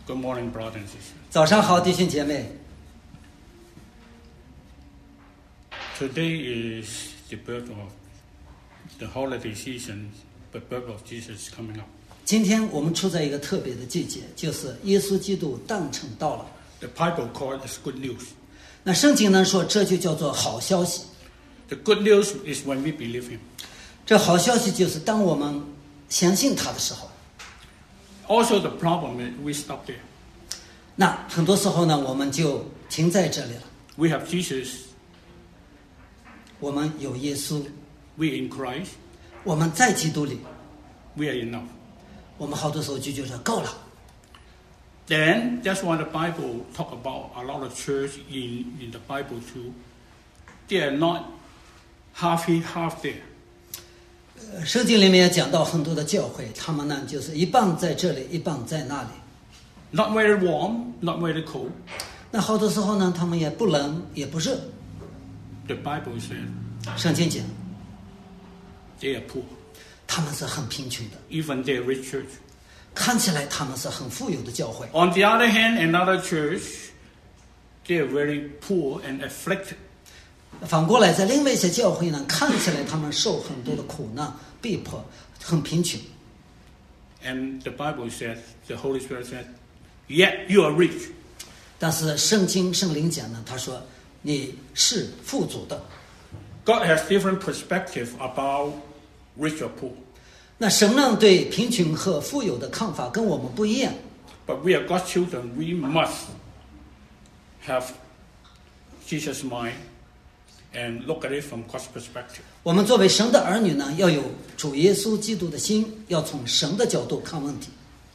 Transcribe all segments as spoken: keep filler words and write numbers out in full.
Good morning, brothers and sisters. 早上好，弟兄姐妹。 Today is the birth of the holiday season, the birth of Jesus coming up. 今天我们处在一个特别的季节，就是耶稣基督诞辰到了。 The Bible calls it good news. 那圣经呢说，这就叫做好消息。 The good news is when we believe Him. 这好消息就是当我们相信他的时候。 Also, the problem is we stop there. 那很多时候呢，我们就停在这里了。 We have Jesus. 我们有耶稣， We in Christ. 我们在基督里， We are enough. 我们好多时候就觉得够了。 Then that's why the Bible talk about a lot of church in, in the Bible too. They are not half here, half there. 呃圣经里面也讲到很多的教会，他们呢就是一半在这里，一半在那里。 Not very warm, not very cold. 那好多时候呢，他们也不冷也不热。 The Bible says 圣经讲， they are poor. 他们是很贫穷的， Even they are rich church. 看起来他们是很富有的教会。 On the other hand, another church, they are very poor and afflicted. 反过来，在另外一些教会呢，看起来他们受很多的苦难、逼迫，很贫穷。 And the Bible says, the Holy Spirit said, yet you are rich. 但是圣经圣灵讲呢，他说你是富足的。 God has different perspective about rich or poor. 那神呢对贫穷和富有的看法跟我们不一样。 But we are God's children. We must have Jesus' mind and look at it from God's perspective. 我们作为神的儿女呢，要有主耶稣基督的心，要从神的角度看问题。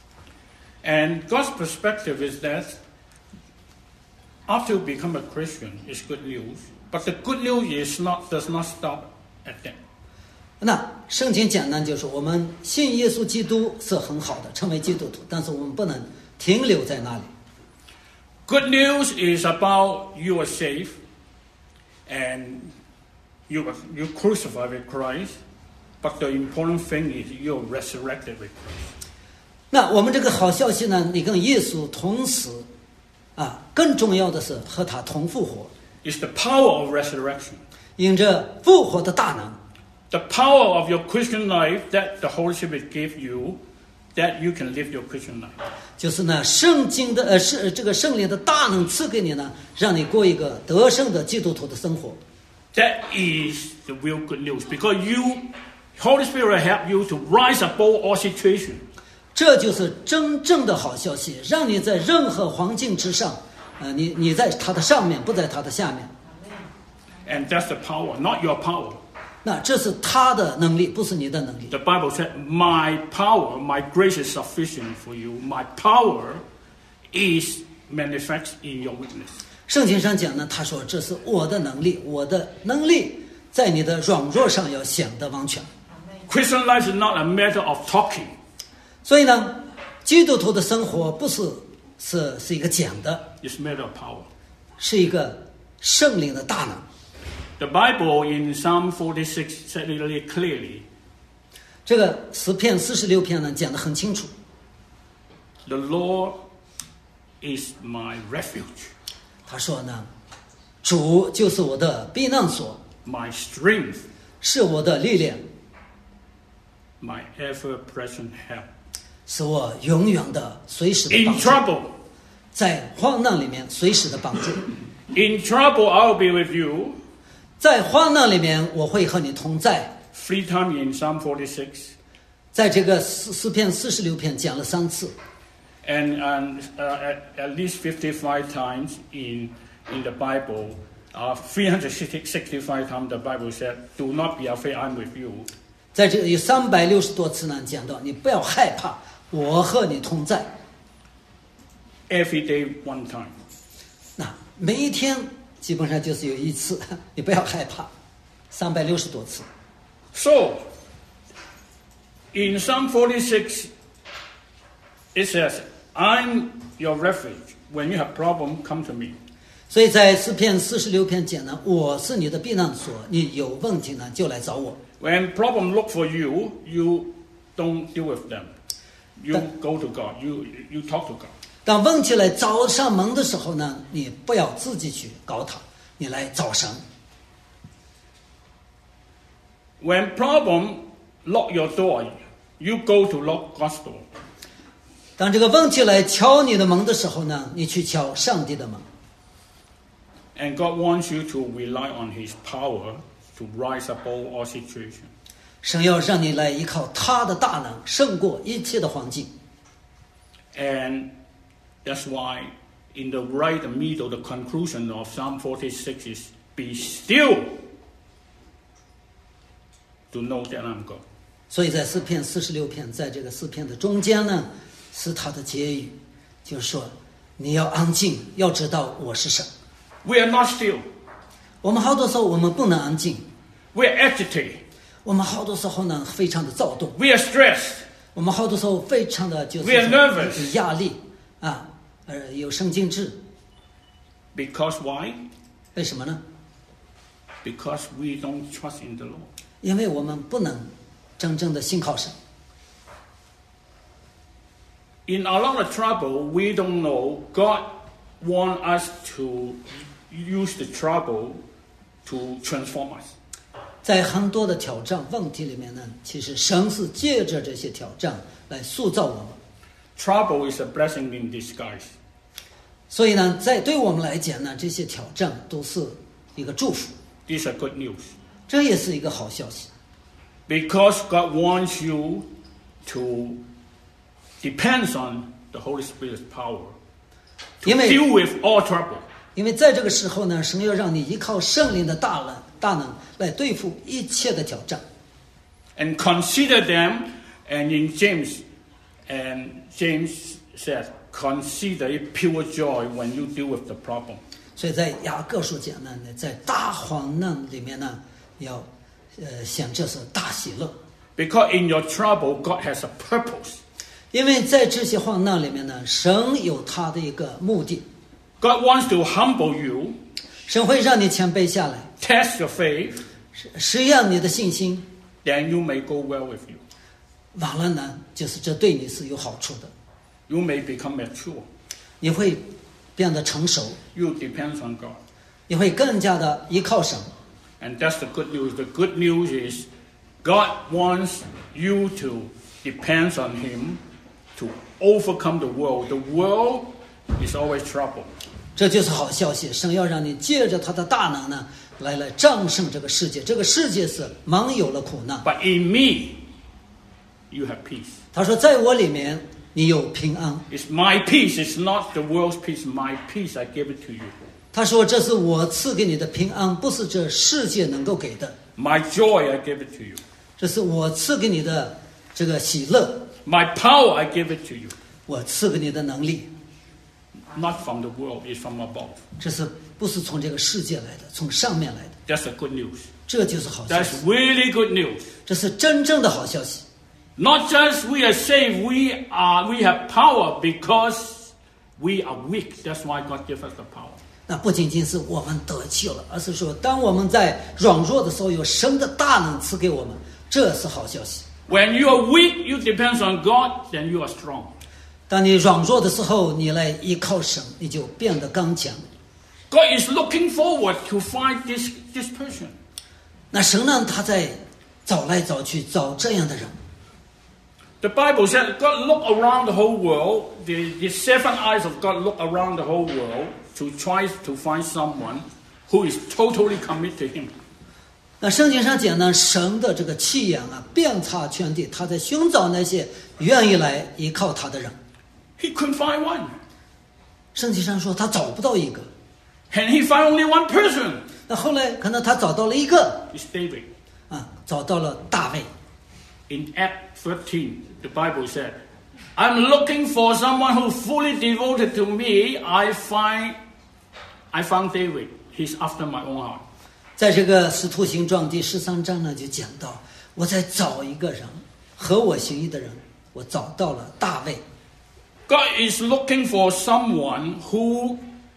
And God's perspective is that after you become a Christian, it's good news. But the good news is not does not stop at that. 那圣经讲呢，就是我们信耶稣基督是很好的，成为基督徒，但是我们不能停留在那里。 Good news is about you are saved and you are you crucified with Christ. But the important thing is you are resurrected with Christ. 那我们这个好消息呢，你跟耶稣同死，啊，更重要的是和他同复活， It's the power of resurrection. 因着复活的大能。 The power of your Christian life that the Holy Spirit gave you, that you can live your Christian life. 就是呢，圣经的呃是这个圣灵的大能赐给你呢，让你过一个得胜的基督徒的生活。 That is the real good news because you, Holy Spirit will help you to rise above all situations. 这就是真正的好消息，让你在任何环境之上，呃，你你在它的上面，不在它的下面。 And that's the power, not your power. 那这是他的能力，不是你的能力。 The Bible said, my power, my grace is sufficient for you. My power is manifest in your weakness. 圣经上讲呢，他说这是我的能力，我的能力在你的软弱上要显得完全。 Christian life is not a matter of talking. 所以呢，基督徒的生活不是是是一个讲的， It's a matter of power. 是一个圣灵的大能。 The Bible in Psalm forty-six said it really clearly. 这个诗篇四十六篇呢讲得很清楚。 The Lord is my refuge, 他说呢，主就是我的避难所， my strength, 是我的力量， my ever-present help. 是我永远的随时的 In 帮助， trouble, 在患难里面随时的帮助， in trouble, I'll be with you. 在患难里面我会和你同在。 Three times in Psalm forty-six, 在这个诗诗篇四十六篇讲了三次， and, and uh, at, at least fifty-five times in in the Bible. Uh, three hundred sixty-five times the Bible said, "Do not be afraid, I'm with you." 在这个有三百六十多次呢讲到，你不要害怕，我和你同在。 Every day, one time. 那每一天基本上就是有一次，你不要害怕，三百六十多次。 So, in Psalm forty-six, it says, "I'm your refuge. When you have problem, come to me." 所以在诗篇四十六篇讲呢，我是你的避难所，你有问题呢就来找我。 When problem look for you, you don't deal with them. You But- go to God. You you talk to God. 当问题来找上门的时候呢，你不要自己去搞它，你来找神。 When problem knock your door, you go to knock God's door. 当这个问题来敲你的门的时候呢，你去敲上帝的门。 And God wants you to rely on His power to rise above all situations. 神要让你来依靠他的大能，胜过一切的环境。 And that's why in the right middle, the conclusion of Psalm forty-six is, be still to know that I'm God. 所以在诗篇四十六篇，在这个诗篇的中间呢，是他的结语，就是说你要安静，要知道我是神。 We are not still. 我们好多时候我们不能安静， We are agitated. 我们好多时候呢非常的躁动， We are stressed. 我们好多时候非常的就是 We are nervous. 有压力啊，呃，有神经质。 Because why? 为什么呢？ Because we don't trust in the Lord. 因为我们不能真正的信靠神。 In a lot of trouble, we don't know God wants us to use the trouble to transform us. 在很多的挑战问题里面呢，其实神是借着这些挑战来塑造我们。 Trouble is a blessing in disguise. 所以呢，在对我们来讲呢，这些挑战都是一个祝福， These are good news. 这也是一个好消息。 Because God wants you to depend on the Holy Spirit's power to 因为 deal with all trouble. 因为在这个时候呢，神要让你依靠圣灵的大能，大能来对付一切的挑战。 And consider them, and in James, and James said, consider it pure joy when you deal with the problem. 所以在雅各书讲呢，在大患难里面呢，要呃想这是大喜乐， Because in your trouble, God has a purpose. 因为在这些患难里面呢，神有他的一个目的， God wants to humble you, 神会让你谦卑下来， test your faith, 实验你的信心， then you may go well with you. 完了呢，就是这对你是有好处的， You may become mature. 你会变得成熟， You depend on God. 你会更加的依靠神。 And that's the good news. The good news is God wants you to depend on Him to overcome the world. The world is always trouble. 这就是好消息，神要让你借着他的大能呢，来来战胜这个世界。这个世界是满有了苦难。 But in me, you have peace. 他说，在我里面你有平安。 It's my peace. It's not the world's peace. My peace, I give it to you. 他说，这是我赐给你的平安，不是这世界能够给的， My joy, I give it to you. 这是我赐给你的这个喜乐， My power, I give it to you. 我赐给你的能力， Not from the world, it's from above. 这是不是从这个世界来的，从上面来的？ That's the good news. 这就是好消 That's 息， really good news. 这是真正的好消息。 Not just we are saved, we are we have power because we are weak. That's why God gives us the power. 那不仅仅是我们得救了，而是说，当我们在软弱的时候，有神的大能赐给我们，这是好消息。 When you are weak, you depend on God, then you are strong. 当你软弱的时候，你来依靠神，你就变得刚强。 God is looking forward to find this, this person. 那神呢，他在找来找去找这样的人。 The Bible said God looked around the whole world. The, the seven eyes of God look around the whole world to try to find someone who is totally committed to Him. 那圣经上讲呢，神的这个气眼啊，遍察全地，他在寻找那些愿意来依靠他的人。 He couldn't find one. 圣经上说他找不到一个， And he found only one person. 那后来可能他找到了一个 It's David. 啊，找到了大卫。 In Act thirteen, the Bible said, I'm looking for someone who fully devoted to me. I find, I found David. He's after my own heart. 在这个使徒行传第十三章呢，就讲到我在找一个人，合我心意的人，我找到了大卫。 God is looking for someone who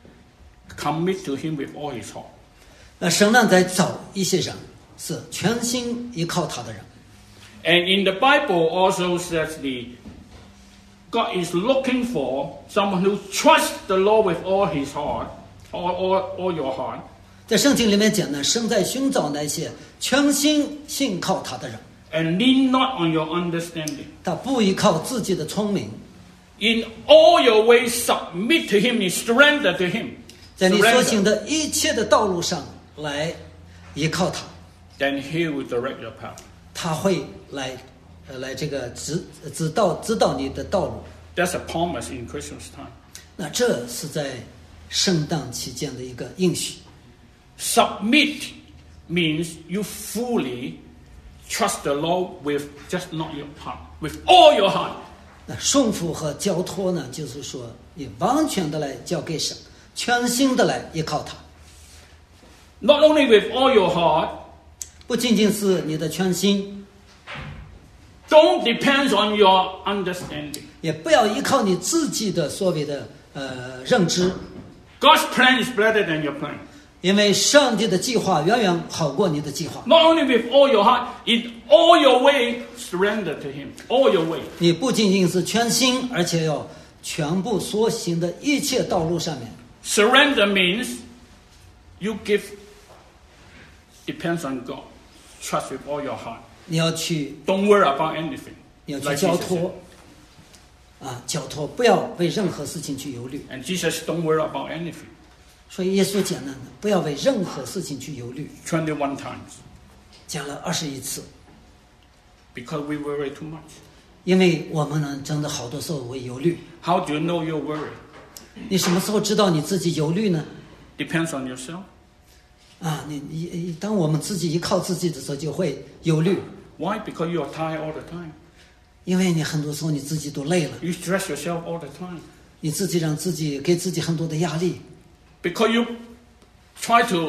commit to Him with all his heart. 那神呢，在找一些人，是全心依靠他的人。 And in the Bible also says the God is looking for someone who trusts the Lord with all his heart, all, all, all your heart. 在圣经里面讲呢，神在寻找那些全心信靠他的人。 And lean not on your understanding. 他不依靠自己的聪明。 In all your ways, submit to him, surrender to him. 在你所行的一切的道路上来依靠他。 Then he will direct your path. 他会来，呃，来这个指指导指导你的道路。 That's a promise in Christmas time. 那这是在圣诞期间的一个应许。 Submit means you fully trust the Lord with just not your heart, with all your heart. 那顺服和交托呢，就是说你完全的来交给神，全心的来依靠他。 Not only with all your heart, 不仅仅是你的全心， don't depend on your understanding. 也不要依靠你自己的所谓的呃认知。 God's plan is better than your plan. 因为上帝的计划远远好过你的计划。 Not only with all your heart, in all your way, surrender to him. All your way. 你不仅仅是全心，而且要全部所行的一切道路上面。 Surrender means you give, depends on God. Trust with all your heart. 你要去 Don't worry about anything. 你要去 Like 交 Jesus 托 said. 啊，交托，不要为任何事情去忧虑。 And Jesus don't worry about anything. 所以耶稣讲了，不要为任何事情去忧虑， twenty-one times. 讲了二十一次。 Because we worry too much. 因为我们呢，真的好多时候会忧虑。 How do you know you're worried? 你什么时候知道你自己忧虑呢？ Depends on yourself. 啊，你你当我们自己依靠自己的时候，就会忧虑。 Why? Because you are tired all the time. 因为你很多时候你自己都累了， You stress yourself all the time. 你自己让自己给自己很多的压力。 Because you try to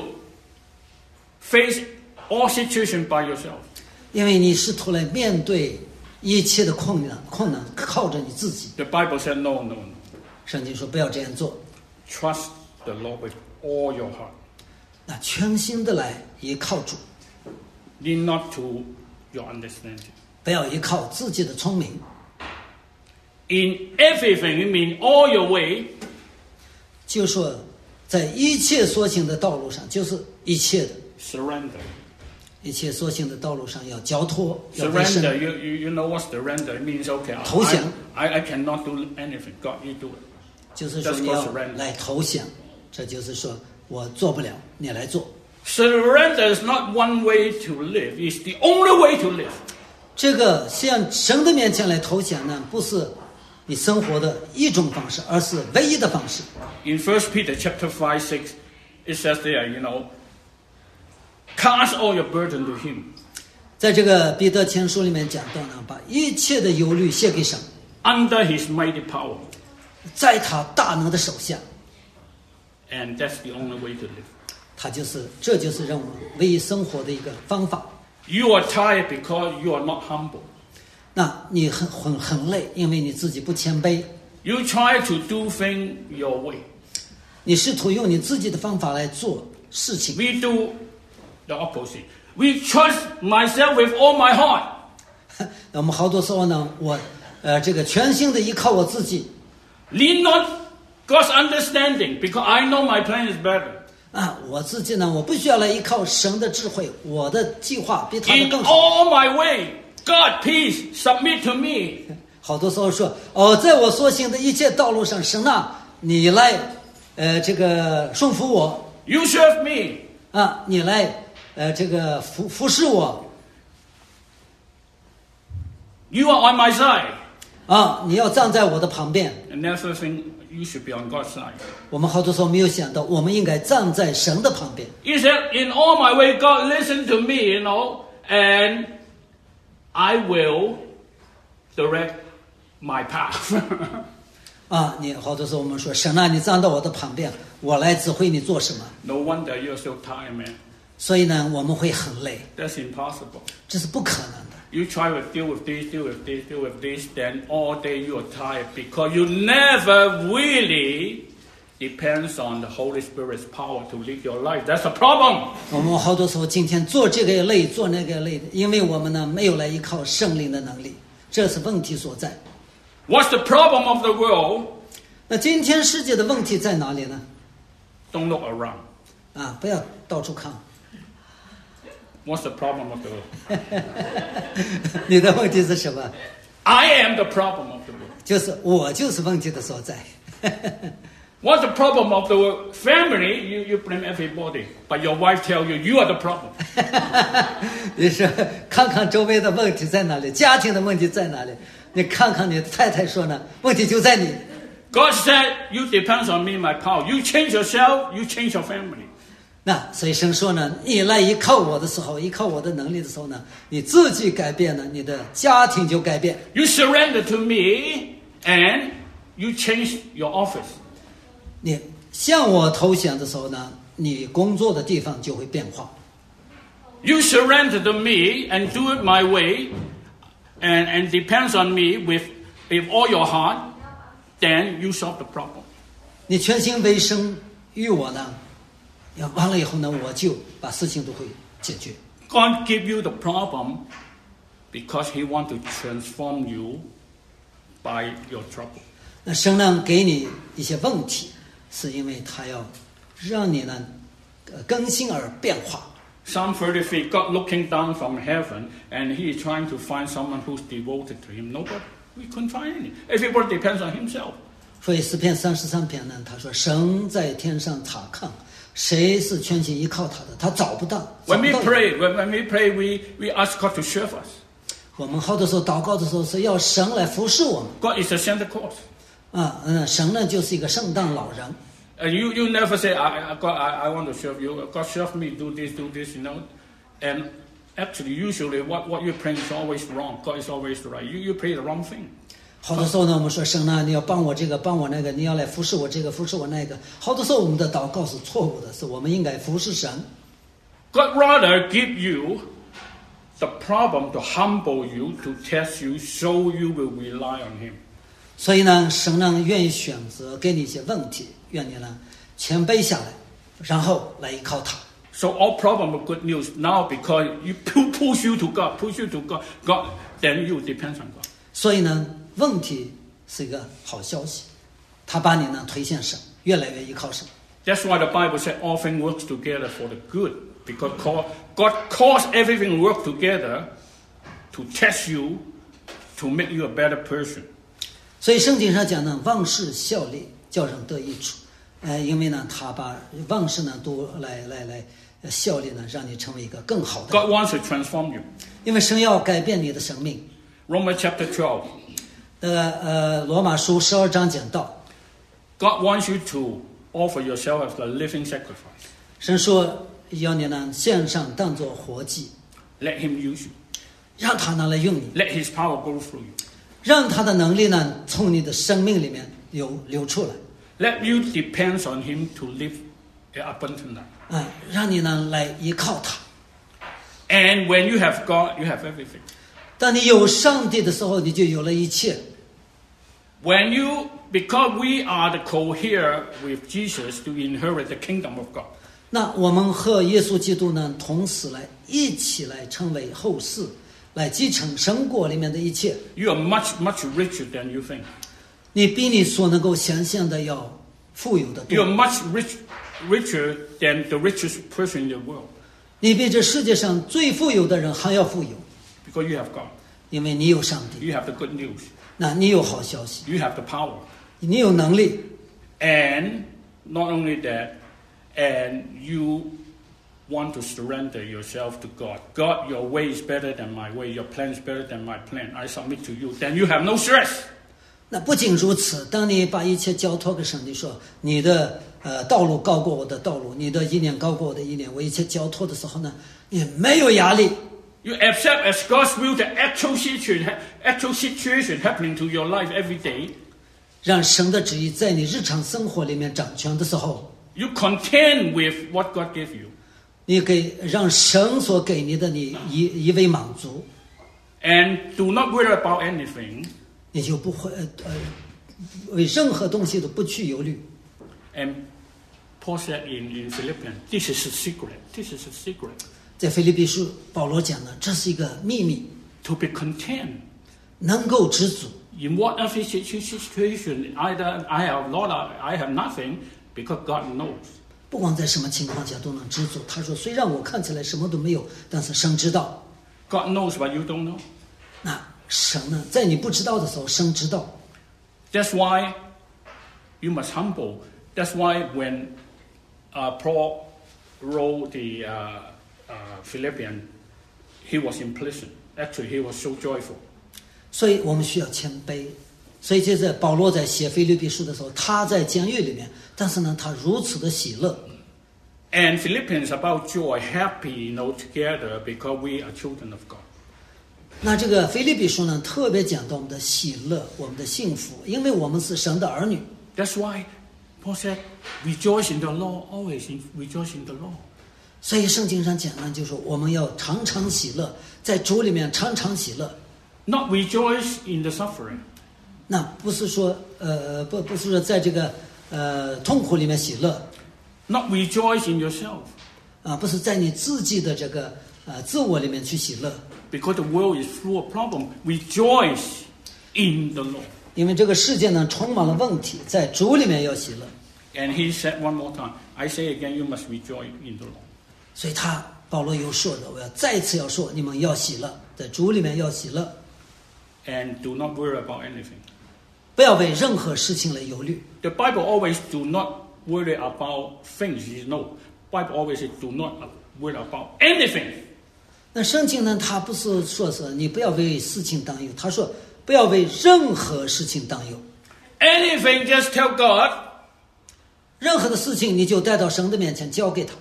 face all situations by yourself. 因为你试图来面对一切的困难，困难靠着你自己。 The Bible said no, no, no. 圣经说不要这样做， Trust the Lord with all your heart. 那全心的来依靠主， Lean not to your understanding. 不要依靠自己的聪明。 In everything, you mean all your way, 就说在一切所行的道路上，就是一切的 surrender. 一切所行的道路上要交托，要为 Surrender, 神 you, you, you know what surrender it means? Okay, I, 投降。 I, I cannot do anything. God, you do it. 就是说 That's 你 called 要 surrender. 来投降，这就是说我做不了，你来做。 Surrender is not one way to live. It's the only way to live. 这个向神的面前来投降呢，不是你生活的一种方式，而是唯一的方式。 In First Peter chapter five, six, it says there, you know, cast all your burden to him. 在这个彼得前书里面讲到呢，把一切的忧虑卸给神， Under his mighty power. 在他大能的手下， And that's the only way to live. 他就是这就是让我们唯一生活的一个方法。 You are tired because you are not humble. 那你很很很累，因为你自己不谦卑， You try to do things your way. 你试图用你自己的方法来做事情。 We do the opposite. We trust myself with all my heart. 那我们好多时候呢，我呃这个全心的依靠我自己 Lean not God's understanding because I know my plan is better. 啊，我自己呢，我不需要来依靠神的智慧，我的计划比他的 In 更好。 all my way, God, please submit to me. 好多时候说哦，在我所行的一切道路上，神啊，你来呃这个顺服我 You serve me. 啊，你来呃这个服服侍我 You are on my side. 啊，你要站在我的旁边。 And never think you should be on God's side. 我们好多时候没有想到，我们应该站在神的旁边。 He said, in all my way, God, listen to me, you know, and I will direct my path. 啊，你好多时候我们说神啊，你站到我的旁边，我来指挥你做什么。 No wonder you're so tired, man. 所以呢，我们会很累， That's impossible. 这是不可能的。 You try to deal with this, deal with this, deal with this, then all day you are tired because you never really depends on the Holy Spirit's power to lead your life. That's a problem. 我们好多时候今天做这个也累，做那个也累，因为我们呢没有来依靠圣灵的能力，这是问题所在。 What's the problem of the world? 那今天世界的问题在哪里呢？ Don't look around. 啊，不要到处看。 What's the problem of the world? 你的问题是什么？ I am the problem of the world. 就是我就是问题的所在。 What's the problem of the world? Family, you, you blame everybody. But your wife tells you, you are the problem. 你说看看周围的问题在哪里，家庭的问题在哪里？你看看你的太太说呢，问题就在你。 God said, you depend on me, my power. You change yourself, you change your family. 那所以神说呢，你来依靠我的时候，依靠我的能力的时候呢，你自己改变了，你的家庭就改变。 You surrender to me and you change your office. 你向我投降的时候呢，你工作的地方就会变化。 You surrender to me and do it my way and, and depends on me with, with all your heart, then you solve the problem. 你全心委身于我呢，要完了以后呢，我就把事情都会解决。 God give you the problem because he want to transform you by your trouble. 那神呢给你一些问题，是因为他要让你呢呃更新而变化。 Psalm thirty-three, God looking down from heaven and he is trying to find someone who's devoted to him. Nobody, we couldn't find any. Everybody depends on himself. 所以诗篇三十三篇呢，他说神在天上查看，谁是全心依靠他的，他找不到。找 When 不 we 到 pray, when, when we pray, we, we ask God to serve us. 我们好多时候祷告的时候是要神来服侍我们。 God is a Santa Claus. 啊，嗯，神呢就是一个圣诞老人。 And you, you never say, I, I, God, I, I want to serve you. God, serve me, do this, do this, you know. And actually, usually, what, what you're praying is always wrong. God is always right. You, you pray the wrong thing. 好多时候呢，我们说神呢，你要帮我这个，帮我那个，你要来服侍我这个，服侍我那个。好多时候我们的祷告是错误的，是我们应该服侍神。 God rather give you the problem to humble you, to test you, so you will rely on him. 所以呢，神呢愿意选择给你一些问题，愿你呢谦卑下来，然后来依靠他。 So all problem of good news now because you push you to God, push you to God, God, then you depend on God. 所以呢，问题是一个好消息，他把你呢推向神，越来越依靠神。 That's why the Bible said all things work together for the good, because God caused everything work together to test you, to make you a better person. 所以圣经上讲呢，万事效力，叫人得益处。呃，因为呢，他把万事呢都来来来效力呢，让你成为一个更好的。 God wants to transform you. 因为神要改变你的生命。 Romans chapter twelve. 呃呃，罗马书十二章讲到， God wants you to offer yourself as a living sacrifice. 神说要你呢献上当作活祭， Let him use you. 让他呢来用你， Let his power go through you. 让他的能力呢从你的生命里面流流出来。 Let you depend on him to live an abundant life. 啊、让你呢来依靠他。 And when you have God, you have everything. 当你有上帝的时候，你就有了一切。 When you, because we are the co-heir with Jesus to inherit the kingdom of God. 那我们和耶稣基督呢同时来一起来成为后世，来继承神国里面的一切。 You are much, much richer than you think. 你比你所能够想象的要富有的 You are 多， much rich, richer than the richest person in the world. 你比这世界上最富有的人还要富有， Because you have God. 因为你有上帝， You have the good news. 那你有好消息， You have the power. 你有能力， And not only that, and you want to surrender yourself to God. God, your way is better than my way. Your plan is better than my plan. I submit to you. Then you have no stress. 那不仅如此，当你把一切交托给上帝说，你的呃道路高过我的道路，你的意念高过我的意念，我一切交托的时候呢，也没有压力。 You accept as God's will the actual situation, actual situation happening to your life every day. 让神的旨意在你日常生活里面掌权的时候， You content with what God gave you. 你给让神所给你的你以以为满足， And do not worry about anything. 你就不会呃呃为任何东西都不去忧虑。 And Paul said in, in Philippians, this is a secret. This is a secret. 在腓立比书，保罗讲呢，这是一个秘密， To be content. 能够知足。 In whatever situation, either I have Lord, I have nothing, because God knows. 不管在什么情况下都能知足。他说：“虽然我看起来什么都没有，但是神知道。” God knows what you don't know. 那神呢，在你不知道的时候，神知道。 That's why you must humble. That's why when uh, Paul wrote the uh, uh, Philippians, he was in prison. Actually, he was so joyful. 所以我们需要谦卑。所以接着保罗在写腓立比书的时候，他在监狱里面，但是呢，他如此的喜乐。 And Philippians about joy, happy, you know, together because we are children of God. 那这个腓立比书呢，特别讲到我们的喜乐，我们的幸福，因为我们是神的儿女。 That's why Paul said, "Rejoice in the Lord, always rejoice in the Lord." 所以圣经上讲呢，就是说我们要常常喜乐，在主里面常常喜乐。 Not rejoice in the suffering. 那不是说呃不不是说在这个呃痛苦里面喜乐。 Not rejoice in yourself. 啊，不是在你自己的这个呃自我里面去喜乐。 Because the world is full of problems. Rejoice in the Lord. 因为这个世界呢充满了问题，在主里面要喜乐。 And he said one more time, I say again, you must rejoice in the Lord. 所以他保罗又说的，我要再次要说，你们要喜乐，在主里面要喜乐。 And do not worry about anything. 不要为任何事情来忧虑。 The Bible always do not worry about things. No, Bible always says do not worry about anything. 那圣经呢，他不是说是你不要为事情担忧，他说不要为任何事情担忧。 Anything, just tell God. 任何的事情你就带到神的面前交给他。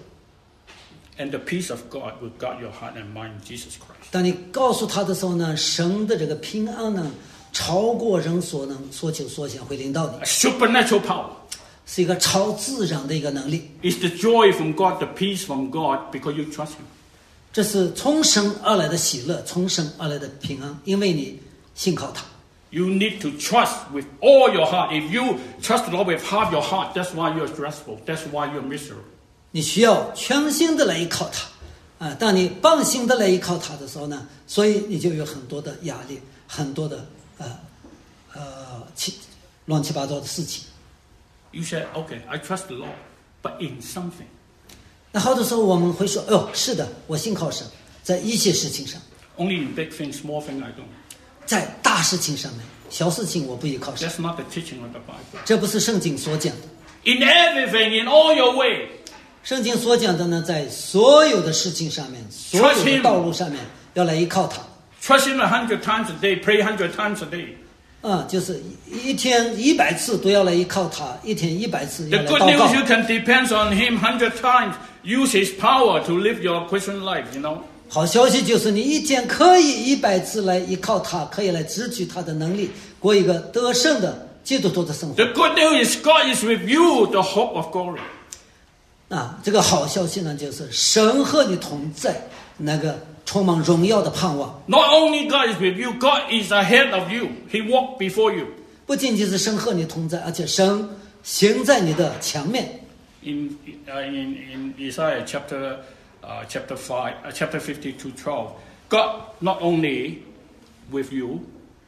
And the peace of God will guard your heart and mind in Jesus Christ. 当你告诉他的时候呢，神的这个平安呢，超过人所能所求所想，会领导你。 A supernatural power. 是一个超自然的一个能力。 It's the joy from God, the peace from God, because you trust Him. 这是从神而来的喜乐，从神而来的平安，因为你信靠他。 You need to trust with all your heart. If you trust the Lord with half your heart, that's why you're stressful. That's why you're miserable. 你需要全心的来依靠他，啊，当你半心的来依靠他的时候呢，所以你就有很多的压力，很多的呃呃七乱七八糟的事情。 You say, okay, I trust the Lord, but in something. 那好多时候我们会说，哦，是的，我信靠神，在一些事情上。 Only in big things, small things I don't. 在大事情上面，小事情我不依靠神。 That's not the teaching of the Bible. 这不是圣经所讲的。 In everything, in all your ways. 圣经所讲的呢，在所有的事情上面，所有的道路上面，要来依靠他。 Trust Him a hundred times a day, pray a hundred times a day. 啊、嗯，就是一天一百次都要来依靠他，一天一百次要 The 来 good 祷告。 news, you can depend on Him hundred times. Use His power to live your Christian life, you know. 好消息就是你一天可以一百次来依靠他，可以来支取他的能力，过一个得胜的基督徒的生活。 The good news is God is with you, the hope of glory. 啊，这个好消息呢，就是神和你同在，那个充满荣耀的盼望。 Not only God is with you, God is ahead of you. He walked before you. 不仅仅是神和你同在，而且神行在你的前面。 In uh, in in Isaiah chapter uh, chapter five, uh, chapter fifty to twelve, God not only with you,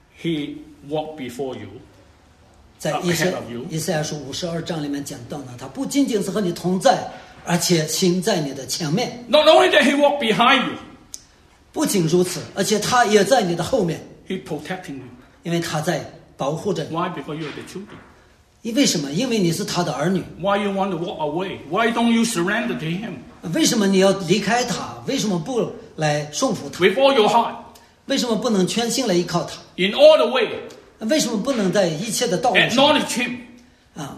He walked before you. 在以赛以赛亚书五十二章里面讲到呢，他不仅仅是和你同在，而且行在你的前面。 Not only that, He walked behind you. 不仅如此，而且他也在你的后面， He protecting you. 因为他在保护着你。 Why? Because you are the children. 因为什么？因为你是他的儿女。 Why you want to walk away? Why don't you surrender to Him? 为什么你要离开他？为什么不来顺服他？ With all your heart. 为什么不能全心来依靠他？ In all the way. 为什么不能在一切的道路上 Acknowledge Him. 啊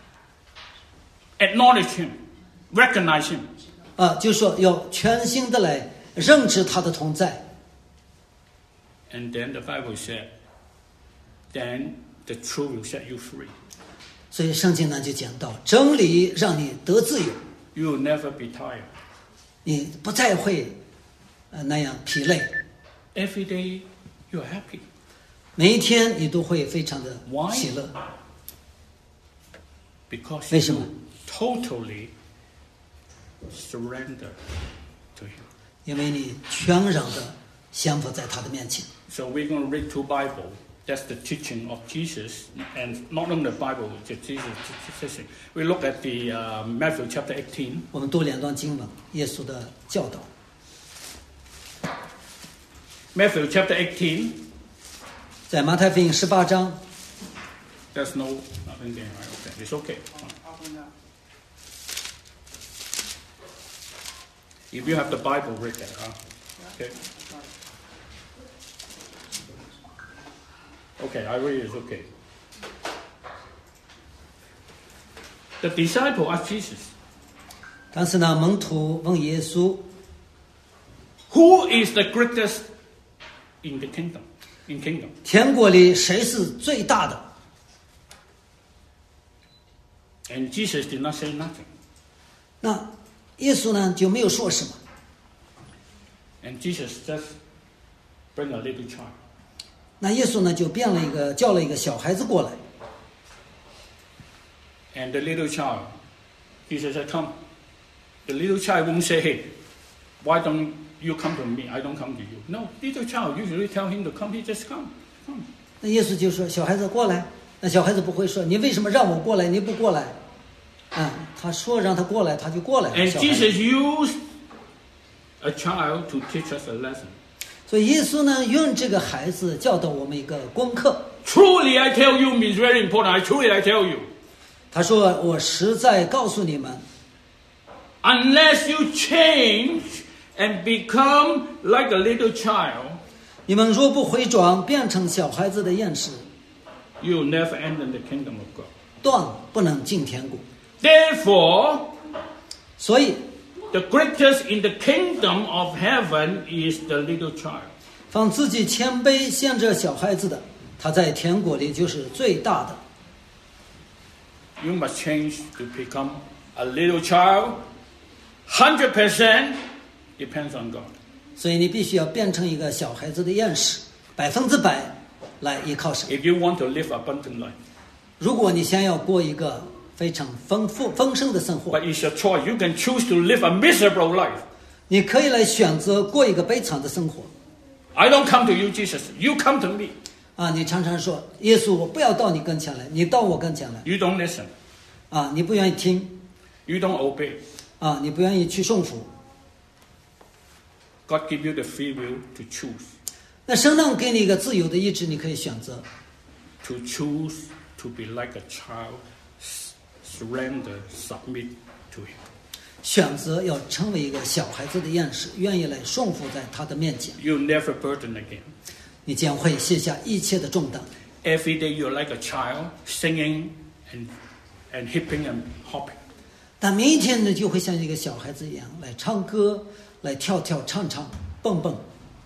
Acknowledge Him. Recognize Him. 啊，就是说要全心的来认知他的同在。 And then the Bible said, then the truth will set you free. 所以圣经呢就讲到，真理让你得自由， You will never be tired. 你不再会呃那样疲累， Every day you are happy. 每一天你都会非常的 Why? 喜乐。 Because 为什么？ you totally surrender to Him. 因为你全然的降服在他的面前。 So we're going to read two Bible. That's the teaching of Jesus, and not only the Bible, just Jesus' teaching. We look at the uh, Matthew chapter eighteen. 我们读两段经文，耶稣的教导。 Matthew chapter eighteen. 在马太福音十八章。 There's no nothing there, right? Okay, it's okay. If you have the Bible, read that. Huh? Okay. Okay, I read it. It's okay. The disciple asked Jesus. 但是呢，门徒问耶稣 ，Who is the greatest in the kingdom? In kingdom. 天国里谁是最大的？ And Jesus did not say nothing. 那耶稣呢就没有说什么。 And Jesus just bring a little child. 那耶稣呢就变了一个叫了一个小孩子过来。 And the little child, Jesus said, "Come." The little child won't say, "Hey, why don't you come to me? I don't come to you." No, little child usually tell him to come. He just come, come. 那耶稣就说：“小孩子过来。”那小孩子不会说：“你为什么让我过来？你不过来？”啊，他说让他过来，他就过来了。 And Jesus used a child to teach us a lesson. 所以耶稣呢用这个孩子教导我们一个功课。 Truly, I tell you, means very important. I truly, I tell you. 他说：“我实在告诉你们。” Unless you change and become like a little child, 你们若不回转，变成小孩子的样式， you will never enter the kingdom of God. 断不能进天国。 Therefore, 所以 the greatest in the kingdom of heaven is the little child. 放自己谦卑像这小孩子的，他在天国里就是最大的。 You must change to become a little child. Hundred percent depends on God. 所以你必须要变成一个小孩子的样式，百分之百来依靠神。 If you want to live abundant life, 如果你想要过一个非常丰富丰盛的生活， but it's your choice. You can choose to live a miserable life. 你可以来选择过一个悲惨的生活。 I don't come to you, Jesus. You come to me. 啊，你常常说耶稣，我不要到你跟前来，你到我跟前来。 You don't listen. 啊，你不愿意听， You don't obey. 啊，你不愿意去顺服。 God give you the free will to choose. 那神能给你一个自由的意志，你可以选择 To choose to be like a child, surrender, submit to Him. 选择要成为一个小孩子的样式，愿意来顺服在他的面前。 You'll never burden again. 你将会卸下一切的重担。 Every day you're like a child, singing and and hipping and hopping. 但每一天呢，就会像一个小孩子一样来唱歌，来跳跳唱唱，蹦蹦。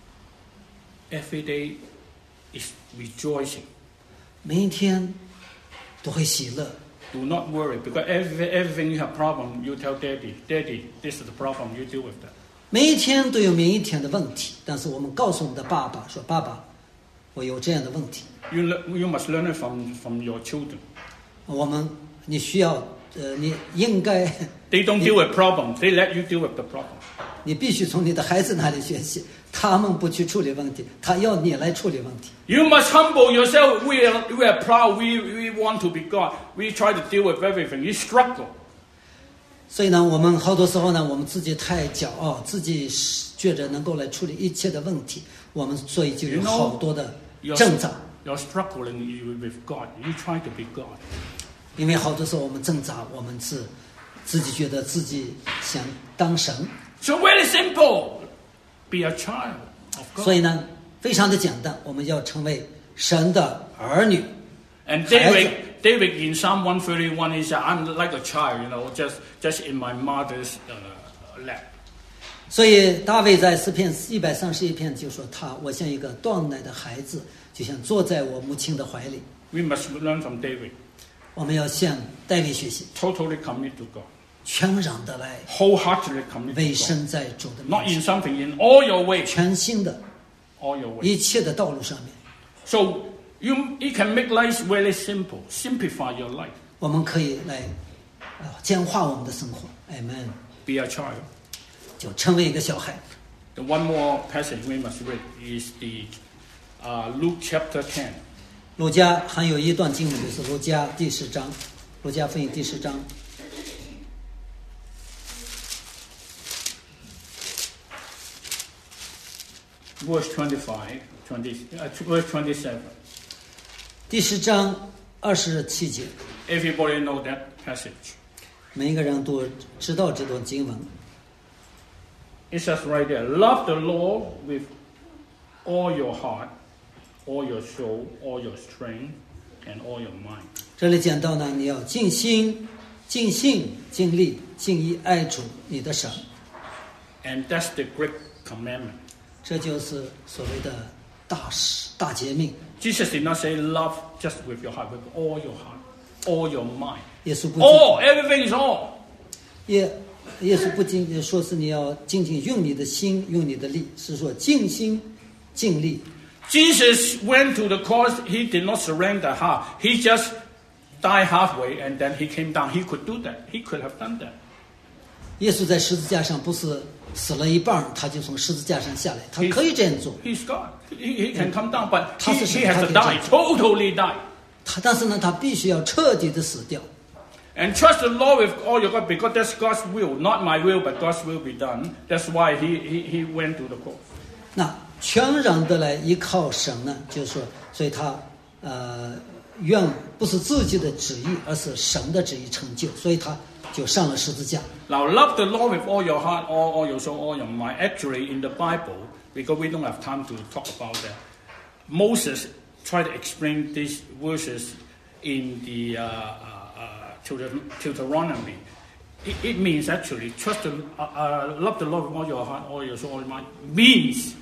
Every day is rejoicing. 每一天都会喜乐。 Do not worry, because every, everything you have problem, you tell Daddy, Daddy, this is the problem, you deal with that. 每一天都有每一天的问题，但是我们告诉我们的爸爸说：“爸爸，我有这样的问题。” You you must learn it from from your children. 我们你需要呃，你应该 They don't deal with problems. They let you deal with the problem. 你必须从你的孩子那里学习，他们不去处理问题，他要你来处理问题。 You must humble yourself. We are we are proud. We we want to be God. We try to deal with everything. You struggle. 所以呢，我们好多时候呢，我们自己太骄傲，自己觉着能够来处理一切的问题，我们所以就有好多的挣扎。 You're struggling with God. You try to be God. 因为好多时候我们挣扎，我们是自己觉得自己想当神。 So very simple. Be a child of God. 所以呢，非常的简单，我们要成为神的儿女。 And David, David in Psalm one thirty-one, he said, "I'm like a child, you know, just just in my mother's uh, lap." 所以大卫在诗篇一百三十一篇就说他，我像一个断奶的孩子，就像坐在我母亲的怀里。 We must learn from David. 我们要向大卫学习， Totally commit to God. 全然的来 Wholeheartedly commit 委 to God. 身在主的 Not 面 in 前， something, in all your ways. 全心的 All your ways. 一切的道路上面， So you, you can make life very simple. Simplify your life. 我们可以来呃简化我们的生活。Amen， Be a child. 就成为一个小孩。 The one more passage we must read is the uh, Luke chapter ten. 路加还有一段经文，就是路加第十章，路加福音第十章。 Verse twenty-five, twenty, uh, verse twenty-seven. 第十章二十七节。 Everybody know that passage. 每一个人都知道这段经文。 It says right there, love the Lord with all your heart, all your soul, all your strength, and all your mind. 这里讲到呢，你要尽心、尽性、尽力、尽意爱主你的神。 And that's the great commandment. 这就是所谓的大使、大诫命。 Jesus did not say love just with your heart, with all your heart, all your mind. 耶稣不 All, everything is all. 耶耶稣不仅说是你要尽尽用你的心，用你的力，是说尽心尽力。 Jesus went to the cross. He did not surrender half. He just died halfway, and then he came down. He could do that. He could have done that. 耶稣在十字架上不是死了一半，他就从十字架上下来，他可以这样做。 He's God. He, he can come down, but 他 he, 是神， he has 他 to 可以这 die, 样做。 totally die. 他但是呢，他必须要彻底的死掉。 And trust the Lord with all your God, because that's God's will, not my will, but God's will be done. That's why he, he, he went to the cross. 那全然的来依靠神呢，就是说，所以他呃愿不是自己的旨意，而是神的旨意成就，所以他就上了十字架。 Now, love the Lord with all your heart, all, all your soul, all your mind. Actually, in the Bible, because we don't have time to talk about that, Moses tried to explain these verses in the uh, uh, uh, Deuteronomy. It, it means actually, trust the, uh, uh, love the Lord with all your heart, all your soul, all your mind, means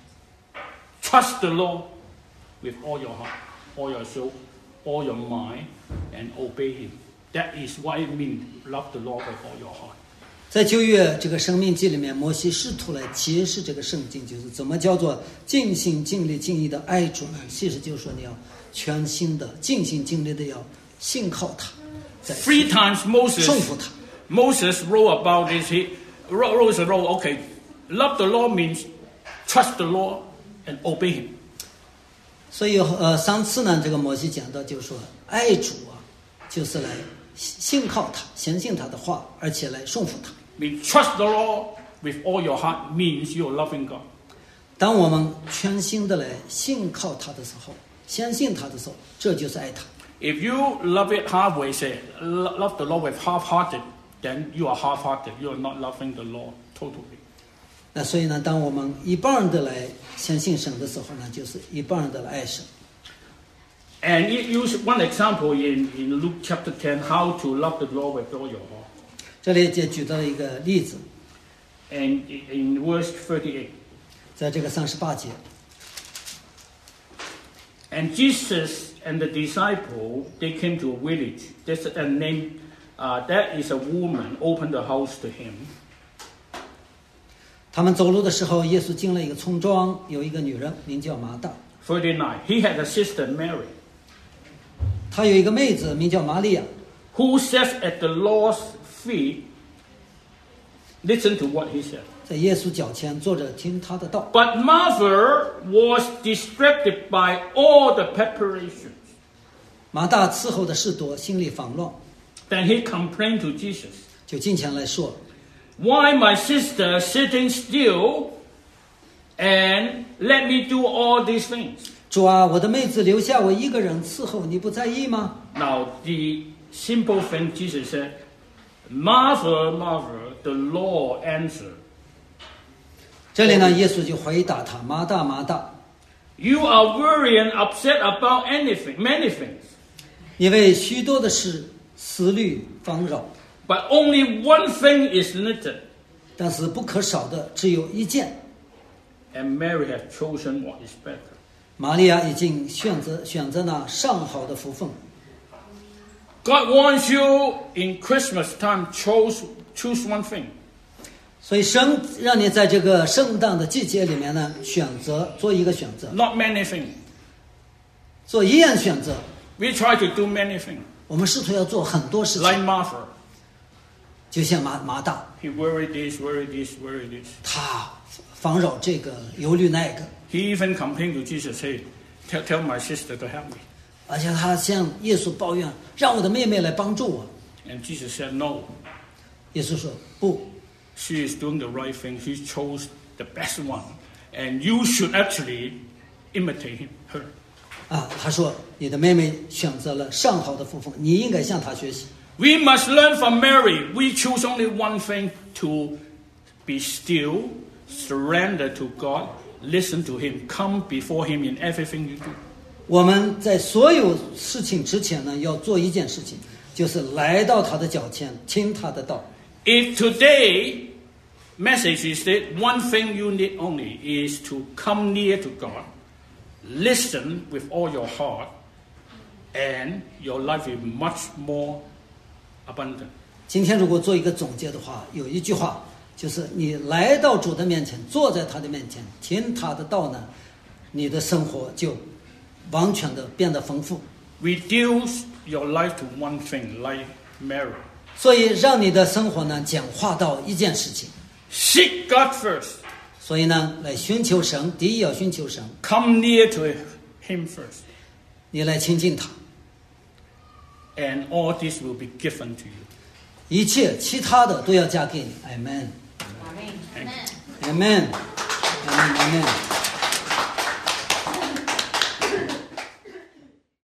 trust the Lord with all your heart, all your soul, all your mind, and obey Him. That is what it means, love the Lord with all your heart. 在旧约这个生命记里面，摩西试图来揭示这个圣经，就是怎么叫做尽心尽力尽意的爱主呢？其实就是说你要全心的、尽心尽力的要信靠他。 Three times Moses 顺服他。 Moses wrote about this. He wrote, wrote a wrote, okay, love the Lord means trust the Lord and obey Him. 所以呃，上次呢，这个摩西讲到，就是说爱主啊，就是来信靠他，相信他的话，而且来顺服他。 mean trust the Lord with all your heart means you're loving God. 当我们全心的来信靠他的时候，相信他的时候，这就是爱他。 If you love it halfway, say love the Lord with half-hearted, then you are half-hearted. You are not loving the Lord totally. 那所以呢，当我们一半的来相信神的时候呢，就是一半的来爱神。 And it use one example in, in Luke chapter ten, how to love the Lord with all your heart. 这里就举到了一个例子， And in verse thirty-eight. 在这个三十八节。 And Jesus and the disciple, they came to a village. There's a name, uh, that is a woman, opened the house to him. 他们走路的时候，耶稣进了一个村庄，有一个女人名叫马大， thirty-nine. He had a sister, Mary, 她有一个妹子名叫玛利亚， who sat at the Lord's feet. Listen to what he said. 在耶稣脚前坐着听他的道。 But Martha was distracted by all the preparations. 马大伺候的事多，心里烦乱， Then he complained to Jesus. 就近前来说 Why my sister sitting still and let me do all these things? 主啊，我的妹子留下我一个人伺候，你不在意吗？ Now, the simple thing Jesus said, Martha, Martha, the Lord answered, 这里呢，耶稣就回答他：马大，马大， You are worried and upset about anything, many things, 因为许多的事思虑烦扰， but only one thing is needed, 但是不可少的只有一件。 and Mary has chosen what is better. 玛利亚已经选择选择那上好的福分。 God wants you in Christmas time, choose, choose one thing. 所以神让你在这个圣诞的季节里面呢，选择做一个选择， Not many things. 做一样选择。 We try to do many things. 我们试图要做很多事 Like 情， Martha. 就像马马大， He worried this, worried this, worried this. 他烦扰这个，忧虑那个。 He even complained to Jesus, hey, tell, tell my sister to help me. 而且他向耶稣抱怨，让我的妹妹来帮助我。 And Jesus said, no. 耶稣说不， She is doing the right thing. She chose the best one. And you should actually imitate him, her. 啊，他说你的妹妹选择了上好的夫妇，你应该向她学习。 We must learn from Mary. We choose only one thing: to be still, surrender to God, listen to him, come before him in everything you do. 我们在所有事情之前呢，要做一件事情，就是来到他的脚前，听他的道。 If today message is that one thing you need only is to come near to God, listen with all your heart, and your life is much more abundant. 今天如果做一个总结的话，有一句话就是你来到主的面前，坐在他的面前，听他的道呢，你的生活就完全的变得丰富。 Reduce your life to one thing, like Mary. 所以让你的生活呢简化到一件事情。 Seek God first. 所以呢，来寻求神，第一要寻求神， Come near to him first. 你来亲近他， And all this will be given to you. 一切其他的都要加给你。Amen。 Thank you. Amen。Amen。Amen。